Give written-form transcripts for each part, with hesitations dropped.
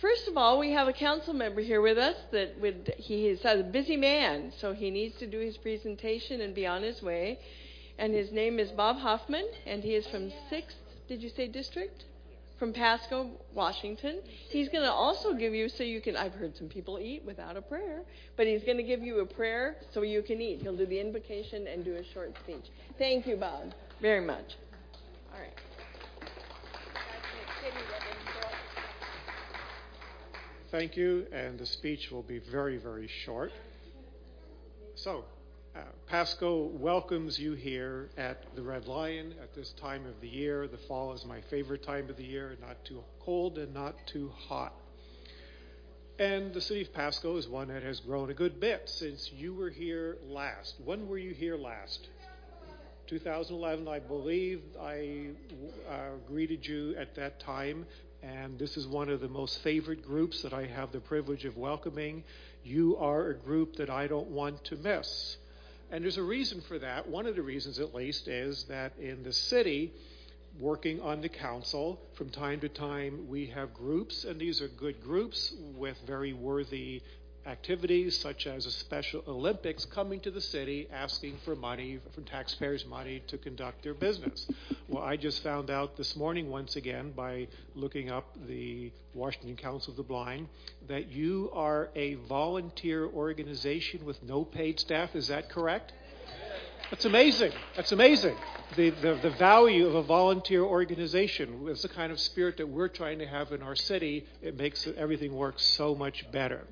First of all, we have a council member here with us he is a busy man, so he needs to do his presentation and be on his way. And his name is Bob Hoffman, and he is from 6th, did you say district? From Pasco, Washington. He's going to also give you I've heard some people eat without a prayer, but he's going to give you a prayer so you can eat. He'll do the invocation and do a short speech. Thank you, Bob, very much. All right. Thank you, and the speech will be very, very short. So, Pasco welcomes you here at the Red Lion at this time of the year. The fall is my favorite time of the year, not too cold and not too hot. And the city of Pasco is one that has grown a good bit since you were here last. When were you here last? 2011, I believe I greeted you at that time. And this is one of the most favorite groups that I have the privilege of welcoming. You are a group that I don't want to miss. And there's a reason for that. One of the reasons, at least, is that in the city, working on the council, from time to time, we have groups, and these are good groups with very worthy activities, such as a Special Olympics coming to the city asking for money, from taxpayers' money, to conduct their business. Well, I just found out this morning, once again, by looking up the Washington Council of the Blind, that you are a volunteer organization with no paid staff. Is that correct? That's amazing. That's amazing. The value of a volunteer organization is the kind of spirit that we're trying to have in our city. It makes everything work so much better.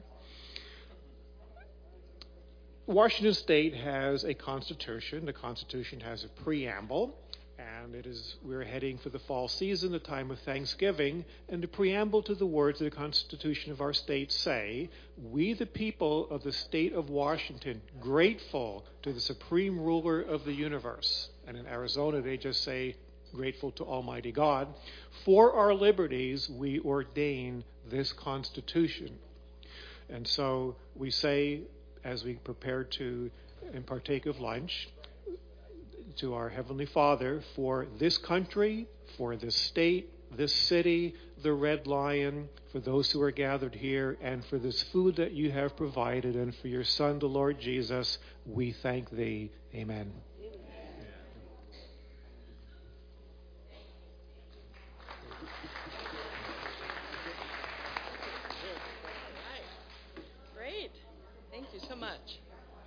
Washington State has a constitution. The Constitution has a preamble, and we're heading for the fall season, the time of Thanksgiving, and the preamble to the words of the Constitution of our state say, "We, the people of the state of Washington, grateful to the supreme ruler of the universe," and in Arizona they just say, "Grateful to Almighty God, for our liberties we ordain this Constitution." And so we say, as we prepare to and partake of lunch, to our Heavenly Father, for this country, for this state, this city, the Red Lion, for those who are gathered here, and for this food that you have provided, and for your Son, the Lord Jesus, we thank thee. Amen. Great. Thank you so much.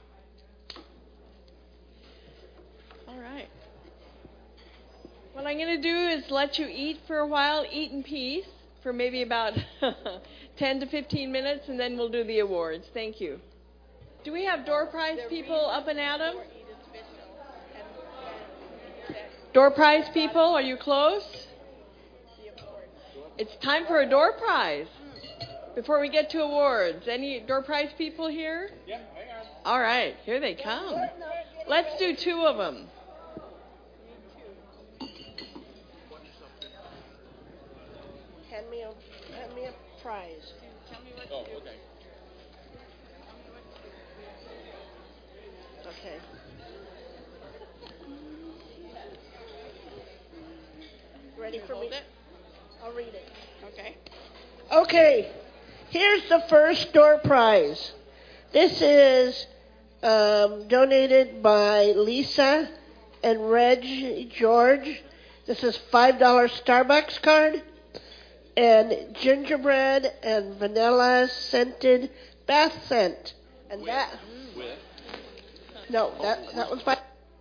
All right. What I'm going to do is let you eat for a while, eat in peace for maybe about 10 to 15 minutes, and then we'll do the awards. Thank you. Do we have door prize people up and at 'em? Door prize people, are you close? It's time for a door prize. Before we get to awards, any door prize people here? Yeah, hang on. All right, here they come. Let's do 2 of them. Hand me a prize. Oh, okay. Okay. Ready for me? I'll read it. Okay. Okay. Here's the first door prize. This is donated by Lisa and Reg George. This is $5 Starbucks card and gingerbread and vanilla scented bath scent. And that was $5.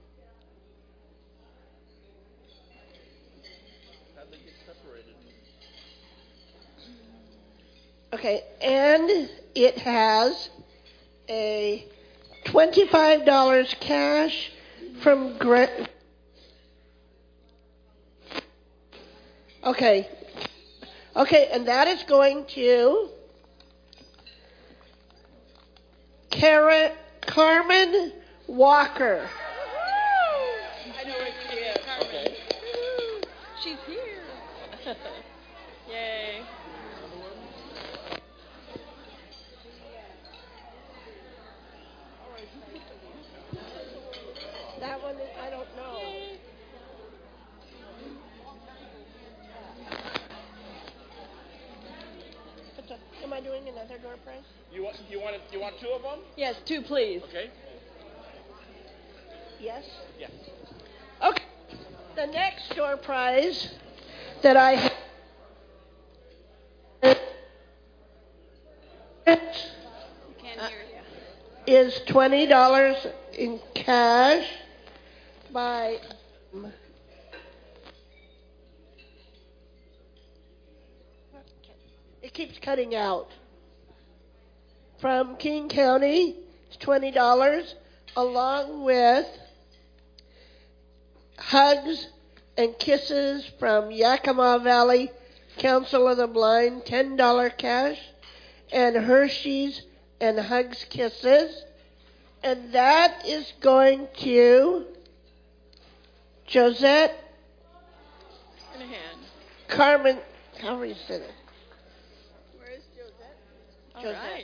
How'd they get separated? Okay, and it has a $25 cash from Okay, and that is going to Carmen Walker. I know where she is. Carmen. Okay. She's here. Yay. That one, I don't know. Am I doing another door prize? You want two of them? Yes, 2, please. Okay. Yes. Yeah. Okay. The next door prize that I have is $20 in cash by it keeps cutting out. From King County, it's $20 along with hugs and kisses from Yakima Valley Council of the Blind, $10 cash, and Hershey's and hugs kisses. And that is going to Josette In a hand. Carmen. How do you say that? Where is Josette? All Josette. right.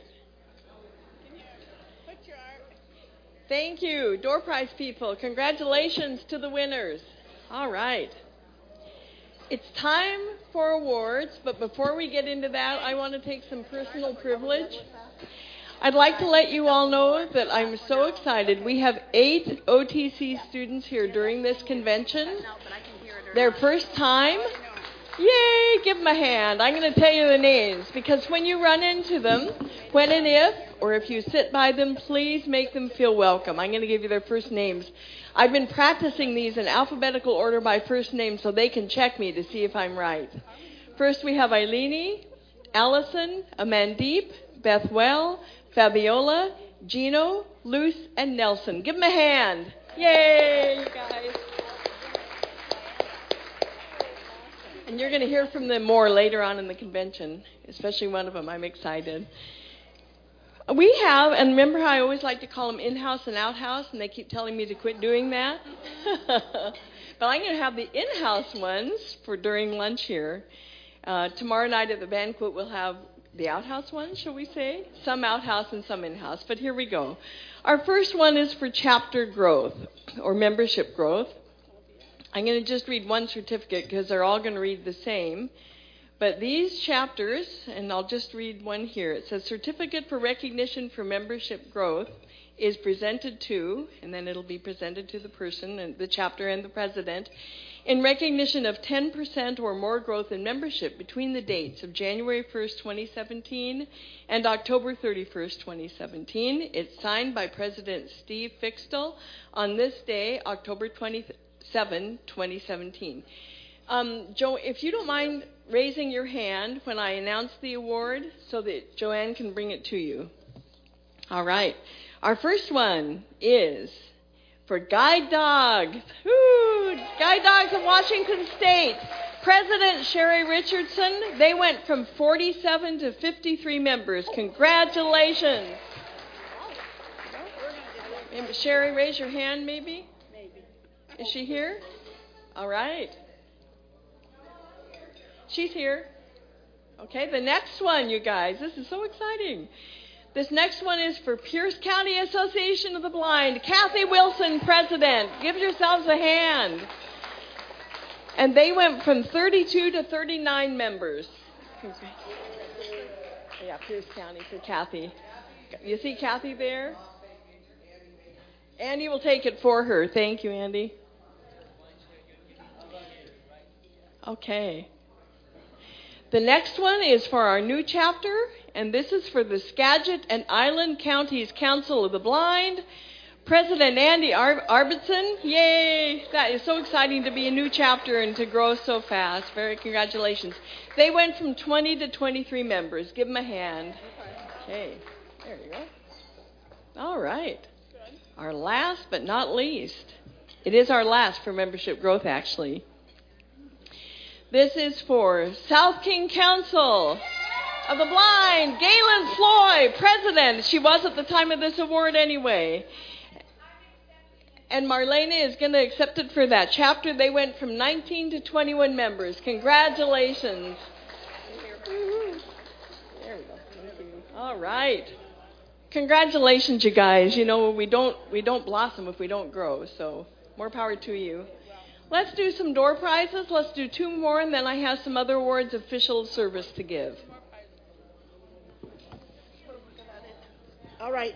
Thank you, door prize people. Congratulations to the winners. All right. It's time for awards, but before we get into that, I want to take some personal privilege. I'd like to let you all know that I'm so excited. We have 8 OTC students here during this convention. Their first time. Yay! Give them a hand. I'm going to tell you the names because when you run into them, when and if, or if you sit by them, please make them feel welcome. I'm going to give you their first names. I've been practicing these in alphabetical order by first name so they can check me to see if I'm right. First we have Eileeni, Allison, Amandeep, Bethwell, Fabiola, Gino, Luce, and Nelson. Give them a hand. Yay, you guys. And you're going to hear from them more later on in the convention, especially one of them. I'm excited. We have, and remember how I always like to call them in-house and out-house, and they keep telling me to quit doing that? But I'm going to have the in-house ones for during lunch here. Tomorrow night at the banquet, we'll have the outhouse ones, shall we say? Some outhouse and some in-house, but here we go. Our first one is for chapter growth, or membership growth. I'm going to just read one certificate because they're all going to read the same. But these chapters, and I'll just read one here. It says, Certificate for Recognition for Membership Growth is presented to, and then it'll be presented to the person, and the chapter and the president, in recognition of 10% or more growth in membership between the dates of January 1st, 2017 and October 31st, 2017. It's signed by President Steve Fixtel on this day, October 27, 2017. Joe, if you don't mind raising your hand when I announce the award so that Joanne can bring it to you. All right. Our first one is for Guide Dogs. Woo! Guide Dogs of Washington State. President Sherry Richardson. They went from 47 to 53 members. Congratulations. Sherry, raise your hand maybe. Is she here? All right. She's here. Okay, the next one, you guys. This is so exciting. This next one is for Pierce County Association of the Blind. Kathy Wilson, president. Give yourselves a hand. And they went from 32 to 39 members. Yeah, Pierce County for Kathy. You see Kathy there? Andy will take it for her. Thank you, Andy. Okay. The next one is for our new chapter, and this is for the Skagit and Island Counties Council of the Blind. President Andy Arbitson, yay! That is so exciting to be a new chapter and to grow so fast. Very congratulations. They went from 20 to 23 members. Give them a hand. Okay, there you go. All right. Our last but not least. It is our last for membership growth, actually. This is for South King Council of the Blind, Galen Floyd, president. She was at the time of this award anyway. And Marlena is going to accept it for that chapter. They went from 19 to 21 members. Congratulations. There we go. All right. Congratulations, you guys. You know, we don't blossom if we don't grow, so more power to you. Let's do some door prizes. Let's do 2 more, and then I have some other awards of official service to give. All right.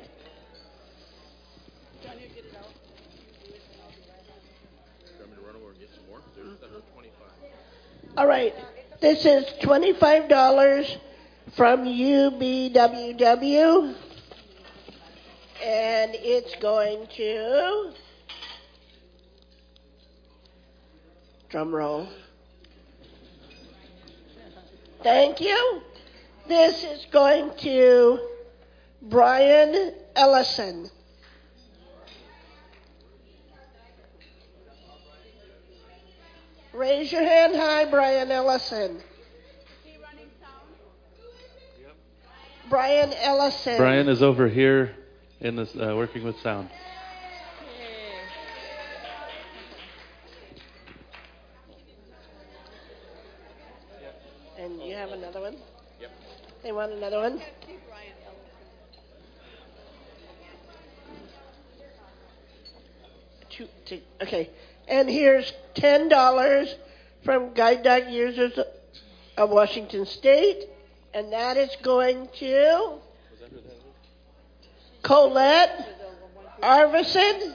Want me to run over and get some more? That's 25. All right. This is $25 from UBWW. And it's going to, drum roll. Thank you. This is going to Brian Ellison. Raise your hand high, Brian Ellison. Brian Ellison. Brian is over here in this working with sound. And you have another one? Yep. They want another one? Okay. And here's $10 from Guide Dog Users of Washington State. And that is going to Colette Arvison.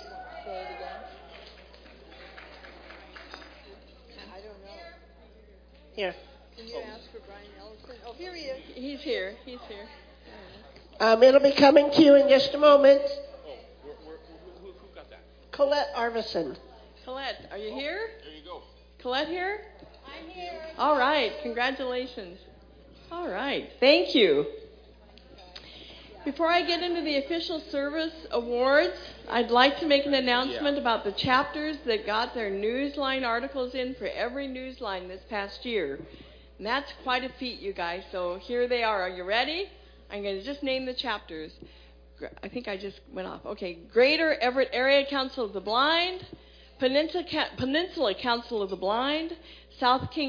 Here. Can you ask for Brian Ellison? Oh, here he is. He's here. He's here. It'll be coming to you in just a moment. Oh, who got that? Colette Arvison. Colette, are you here? There you go. Colette here? I'm here. All right. Congratulations. All right. Thank you. Before I get into the official service awards, I'd like to make an announcement about the chapters that got their Newsline articles in for every Newsline this past year. And that's quite a feat, you guys. So here they are. Are you ready? I'm going to just name the chapters. I think I just went off. Okay. Greater Everett Area Council of the Blind, Peninsula Council of the Blind, South King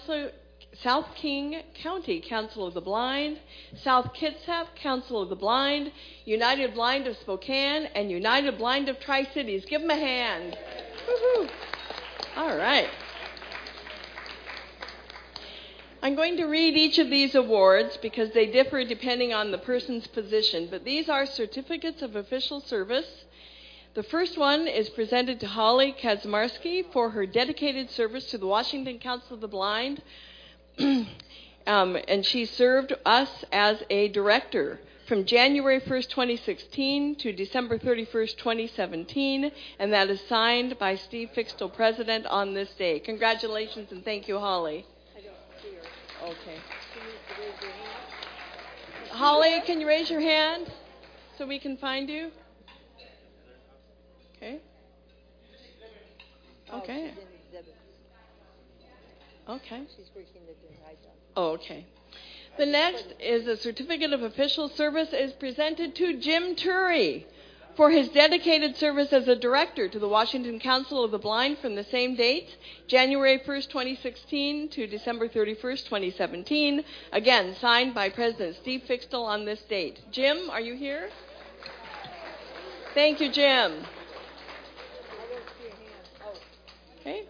County Council of the Blind, South Kitsap Council of the Blind, United Blind of Spokane, and United Blind of Tri-Cities. Give them a hand. Woo-hoo. All right. I'm going to read each of these awards because they differ depending on the person's position, but these are certificates of official service. The first one is presented to Holly Kaczmarski for her dedicated service to the Washington Council of the Blind. And she served us as a director from January 1st, 2016 to December 31st, 2017, and that is signed by Steve Fixtel, President, on this day. Congratulations and thank you, Holly. I don't see her. Okay. Holly, can you raise your hand so we can find you? Okay. Okay. Okay. She's working the Guide Dog. Oh, okay. The next is a certificate of official service is presented to Jim Turi for his dedicated service as a director to the Washington Council of the Blind from the same dates, January 1st, 2016 to December 31st, 2017. Again, signed by President Steve Fixtel on this date. Jim, are you here? Thank you, Jim. Okay.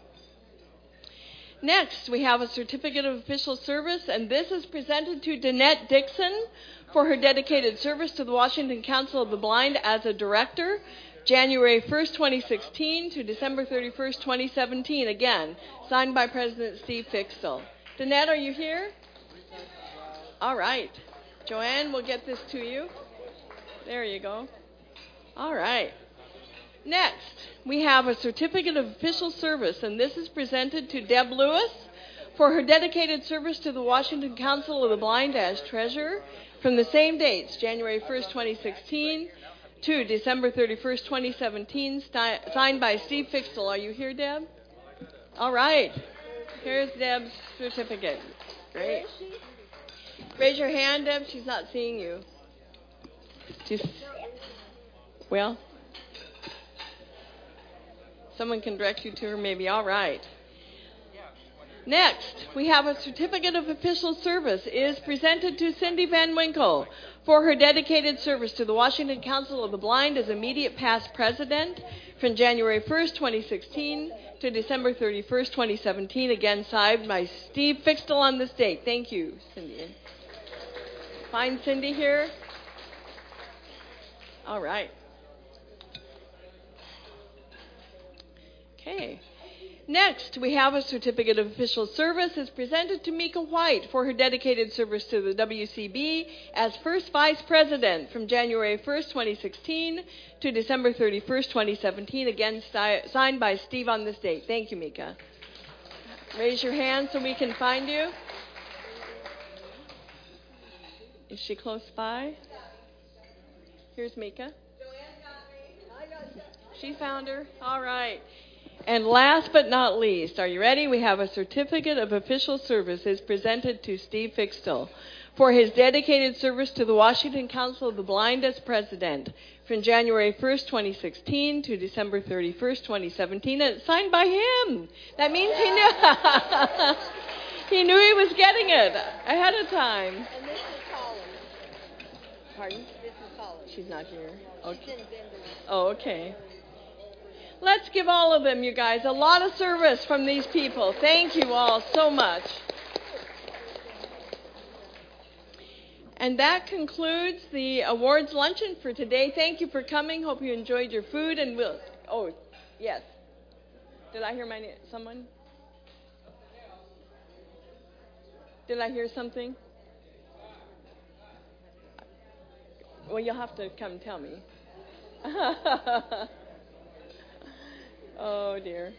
Next, we have a certificate of official service, and this is presented to Danette Dixon for her dedicated service to the Washington Council of the Blind as a director, January 1st, 2016 to December 31st, 2017. Again, signed by President Steve Fixtel. Danette, are you here? All right. Joanne, we'll get this to you. There you go. All right. Next, we have a certificate of official service, and this is presented to Deb Lewis for her dedicated service to the Washington Council of the Blind as treasurer from the same dates, January 1st, 2016 to December 31st, 2017, signed by Steve Fixtel. Are you here, Deb? All right. Here's Deb's certificate. Great. Raise your hand, Deb. She's not seeing you. Well, someone can direct you to her, maybe. All right. Next, we have a certificate of official service is presented to Cindy Van Winkle for her dedicated service to the Washington Council of the Blind as immediate past president from January 1st, 2016 to December 31st, 2017. Again, signed by Steve Fixtel on this date. Thank you, Cindy. Find Cindy here. All right. Okay. Next, we have a certificate of official service is presented to Mika White for her dedicated service to the WCB as first vice president from January 1st, 2016 to December 31st, 2017. Again, signed by Steve on this date. Thank you, Mika. Raise your hand so we can find you. Is she close by? Here's Mika. She found her. All right. And last but not least, are you ready? We have a certificate of official service is presented to Steve Fixtel for his dedicated service to the Washington Council of the Blind as president from January 1st, 2016 to December 31st, 2017. And it's signed by him. That means he knew he knew he was getting it ahead of time. And this is Holly. Pardon? This is Holly. She's not here. She's Okay. in Denver. Oh, okay. Let's give all of them, you guys, a lot of service from these people. Thank you all so much. And that concludes the awards luncheon for today. Thank you for coming. Hope you enjoyed your food. And we'll. Oh, yes. Did I hear my name? Someone? Did I hear something? Well, you'll have to come tell me. Oh, dear.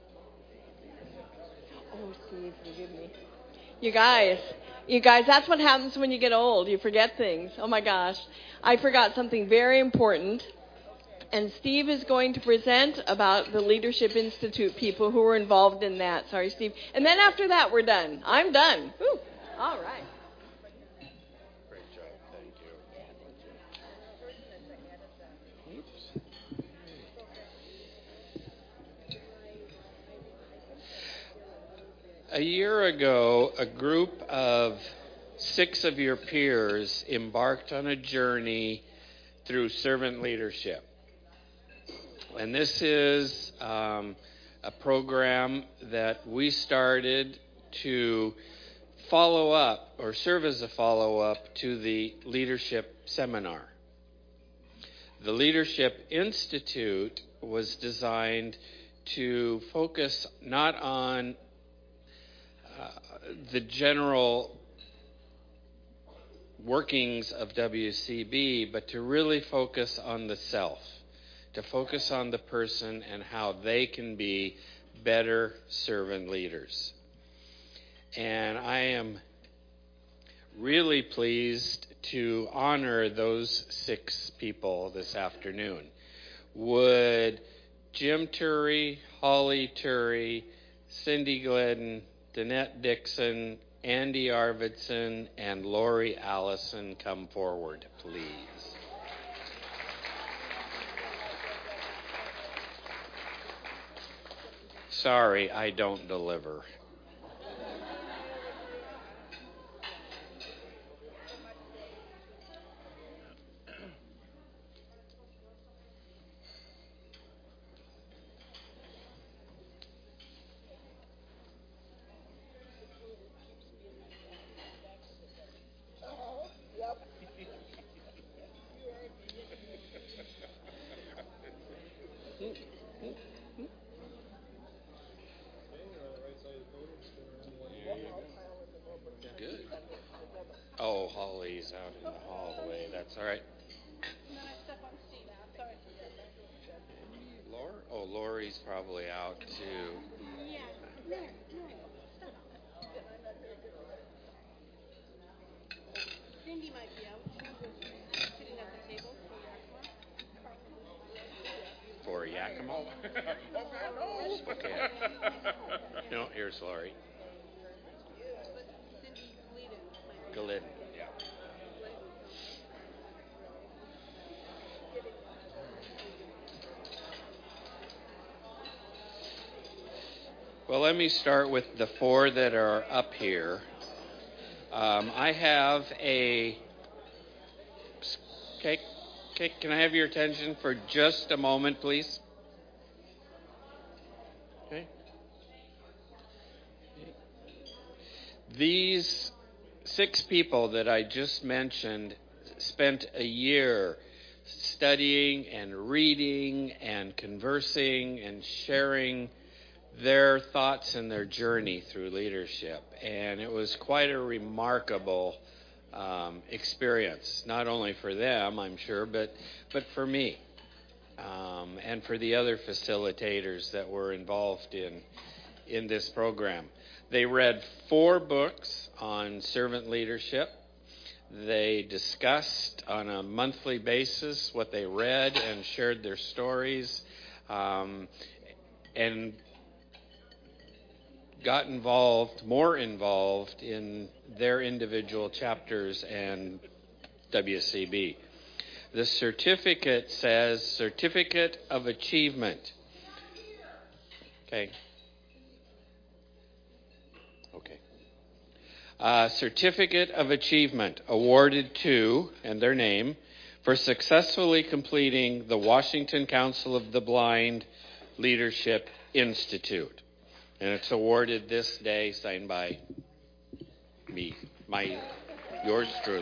Oh, Steve, forgive me. You guys, that's what happens when you get old. You forget things. Oh, my gosh. I forgot something very important. And Steve is going to present about the Leadership Institute people who were involved in that. Sorry, Steve. And then after that, we're done. I'm done. Whew. All right. Great job. Thank you. Oops. A year ago, a group of 6 of your peers embarked on a journey through servant leadership. And this is a program that we started to follow up or serve as a follow-up to the leadership seminar. The Leadership Institute was designed to focus not on the general workings of WCB, but to really focus on the self, to focus on the person and how they can be better servant leaders. And I am really pleased to honor those 6 people this afternoon. Would Jim Turry, Holly Turry, Cindy Glidden, Danette Dixon, Andy Arvidsson, and Lori Allison come forward, please? Sorry, I don't deliver. Good. Oh, Holly's out in the hallway. That's all right. Laura? Oh, Lori's probably out too. Cindy might be out. She's sitting at the table For Yakima? Okay. No, here's Lori. Cindy Glidden. Glidden. Yeah. Well, let me start with the 4 that are up here. I have a... Okay, can I have your attention for just a moment, please? Okay. These 6 people that I just mentioned spent a year studying and reading and conversing and sharing their thoughts and their journey through leadership. And it was quite a remarkable experience, not only for them, I'm sure, but for me and for the other facilitators that were involved in this program. They read 4 books on servant leadership. They discussed on a monthly basis what they read and shared their stories, and got more involved in their individual chapters and WCB. The certificate says Certificate of Achievement. Okay. Certificate of Achievement awarded to, and their name, for successfully completing the Washington Council of the Blind Leadership Institute. And it's awarded this day, signed by me, yours truly.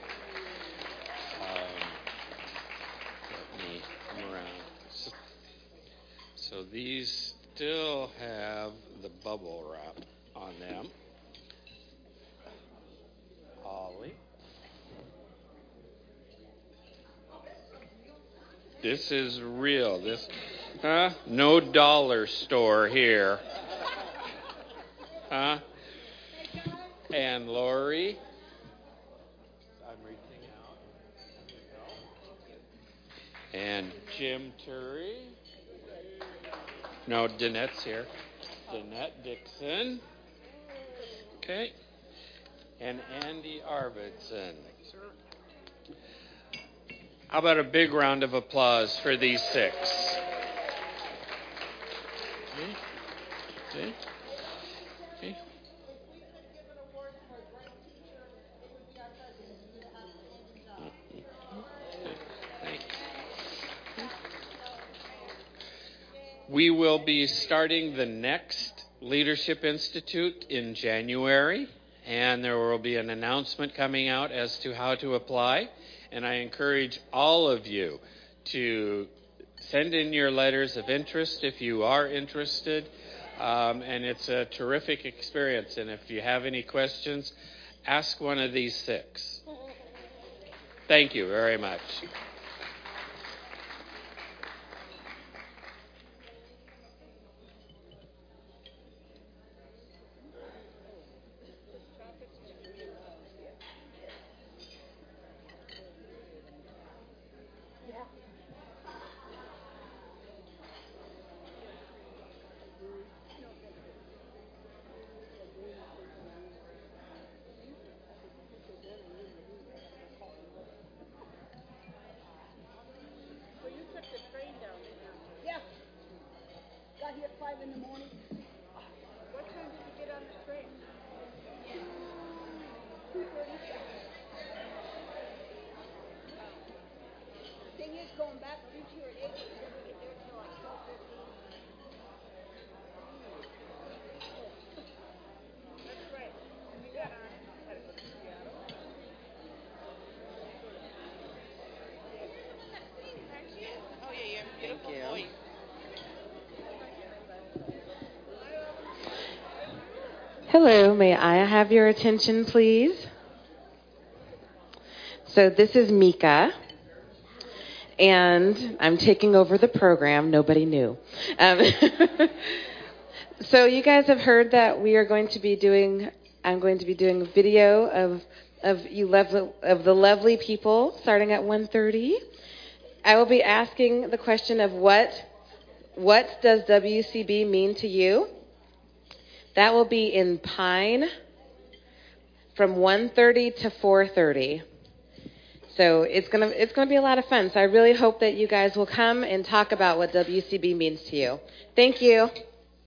Let me come around. So these still have the bubble wrap on them. Ollie. This is real. No dollar store here. And Lori. I'm reaching out. And Jim Turry. No, Danette's here. Danette Dixon. Okay. And Andy Arvidsson. How about a big round of applause for these 6? Okay. We will be starting the next Leadership Institute in January, and there will be an announcement coming out as to how to apply. And I encourage all of you to send in your letters of interest if you are interested. And it's a terrific experience. And if you have any questions, ask one of these 6. Thank you very much. Hello, may I have your attention, please? So this is Mika, and I'm taking over the program. Nobody knew. So you guys have heard that I'm going to be doing a video of the lovely people starting at 1:30. I will be asking the question of what does WCB mean to you? That will be in Pine from 1:30 to 4:30. So it's gonna be a lot of fun. So I really hope that you guys will come and talk about what WCB means to you. Thank you.